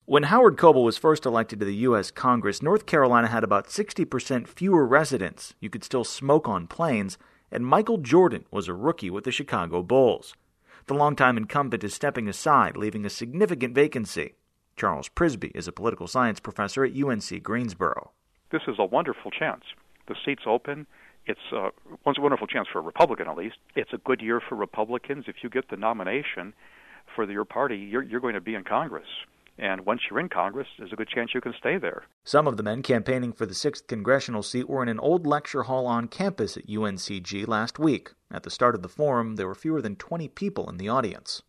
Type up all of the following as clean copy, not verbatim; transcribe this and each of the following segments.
When Howard Coble was first elected to the U.S. Congress, North Carolina had about 60% fewer residents. You could still smoke on planes, and Michael Jordan was a rookie with the Chicago Bulls. The longtime incumbent is stepping aside, leaving a significant vacancy. Charles Prisby is a political science professor at UNC Greensboro. This is a wonderful chance. The seat's open. It's a wonderful chance for a Republican, at least. It's a good year for Republicans. If you get the nomination for your party, you're going to be in Congress. And once you're in Congress, there's a good chance you can stay there. Some of the men campaigning for the 6th congressional seat were in an old lecture hall on campus at UNCG last week. At the start of the forum, there were fewer than 20 people in the audience.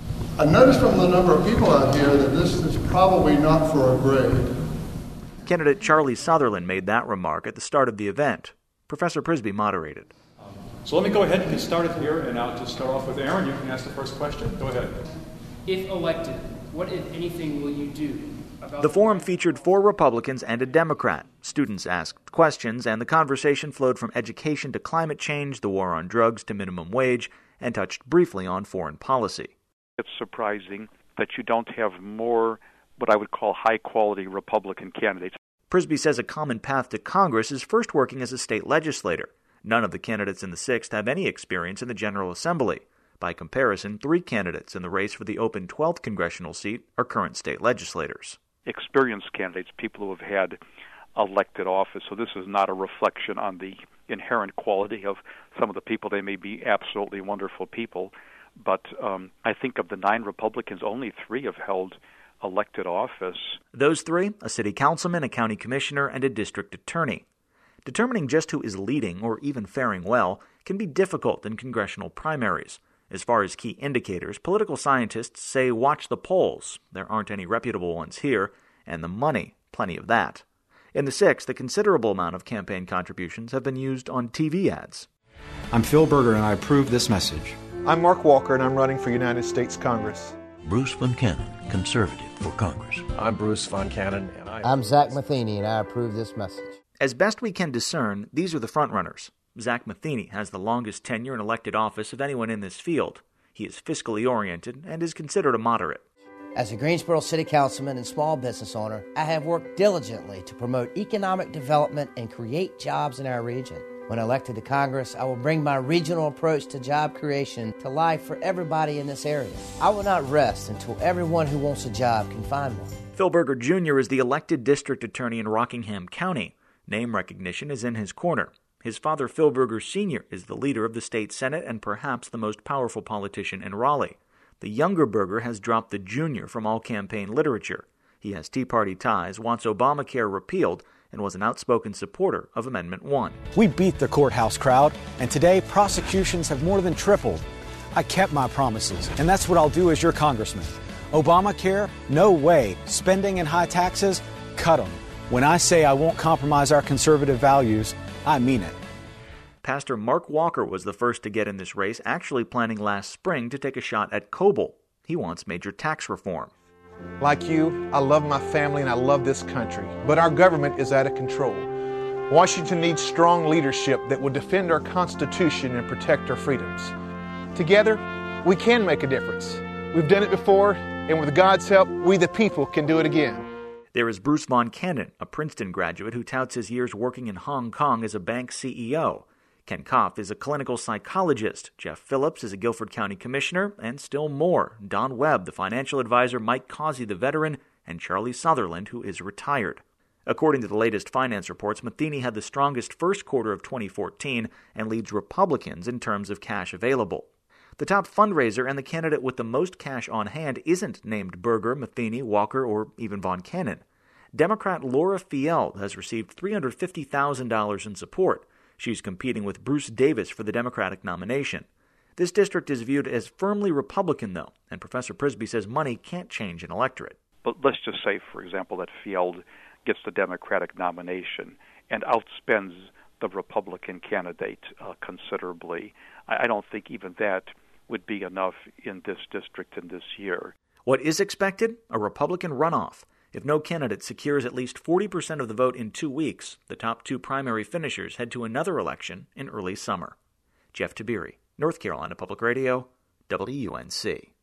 I noticed from the number of people out here that this is probably not for a grade. Candidate Charlie Sutherland made that remark at the start of the event. Professor Prisby moderated. So let me go ahead and get started here, and I'll just start off with Aaron. You can ask the first question. Go ahead. If elected, what, if anything, will you do about the forum featured 4 Republicans and a Democrat. Students asked questions, and the conversation flowed from education to climate change, the war on drugs to minimum wage, and touched briefly on foreign policy. It's surprising that you don't have more what I would call high-quality Republican candidates. Prisby says a common path to Congress is first working as a state legislator. None of the candidates in the 6th have any experience in the General Assembly. By comparison, 3 candidates in the race for the open 12th congressional seat are current state legislators. Experienced candidates, people who have had elected office, so this is not a reflection on the inherent quality of some of the people. They may be absolutely wonderful people, but I think of the 9 Republicans, only 3 have held elected office. Those 3, a city councilman, a county commissioner, and a district attorney. Determining just who is leading or even faring well can be difficult in congressional primaries. As far as key indicators, political scientists say watch the polls. There aren't any reputable ones here, and the money, plenty of that. In the 6th, a considerable amount of campaign contributions have been used on TV ads. I'm Phil Berger, and I approve this message. I'm Mark Walker, and I'm running for United States Congress. Bruce Von Cannon, conservative for Congress. I'm Bruce Von Cannon, and I'm Zach Matheny, and I approve this message. As best we can discern, these are the frontrunners. Zach Matheny has the longest tenure in elected office of anyone in this field. He is fiscally oriented and is considered a moderate. As a Greensboro City Councilman and small business owner, I have worked diligently to promote economic development and create jobs in our region. When elected to Congress, I will bring my regional approach to job creation to life for everybody in this area. I will not rest until everyone who wants a job can find one. Phil Berger Jr. is the elected district attorney in Rockingham County. Name recognition is in his corner. His father, Phil Berger Sr., is the leader of the state Senate and perhaps the most powerful politician in Raleigh. The younger Berger has dropped the junior from all campaign literature. He has Tea Party ties, wants Obamacare repealed, and was an outspoken supporter of Amendment 1. We beat the courthouse crowd, and today prosecutions have more than tripled. I kept my promises, and that's what I'll do as your congressman. Obamacare? No way. Spending and high taxes? Cut them. When I say I won't compromise our conservative values, I mean it. Pastor Mark Walker was the first to get in this race, actually planning last spring to take a shot at Coble. He wants major tax reform. Like you, I love my family and I love this country, but our government is out of control. Washington needs strong leadership that will defend our Constitution and protect our freedoms. Together, we can make a difference. We've done it before, and with God's help, we the people can do it again. There is Bruce Von Cannon, a Princeton graduate who touts his years working in Hong Kong as a bank CEO. Ken Koff is a clinical psychologist. Jeff Phillips is a Guilford County commissioner, and still more. Don Webb, the financial advisor, Mike Causey, the veteran, and Charlie Sutherland, who is retired. According to the latest finance reports, Matheny had the strongest first quarter of 2014 and leads Republicans in terms of cash available. The top fundraiser and the candidate with the most cash on hand isn't named Berger, Matheny, Walker, or even Von Cannon. Democrat Laura Field has received $350,000 in support. She's competing with Bruce Davis for the Democratic nomination. This district is viewed as firmly Republican, though, and Professor Prisby says money can't change an electorate. But let's just say, for example, that Field gets the Democratic nomination and outspends the Republican candidate considerably. I don't think even that would be enough in this district in this year. What is expected? A Republican runoff. If no candidate secures at least 40% of the vote in 2 weeks, the top 2 primary finishers head to another election in early summer. Jeff Tiberi, North Carolina Public Radio, WUNC.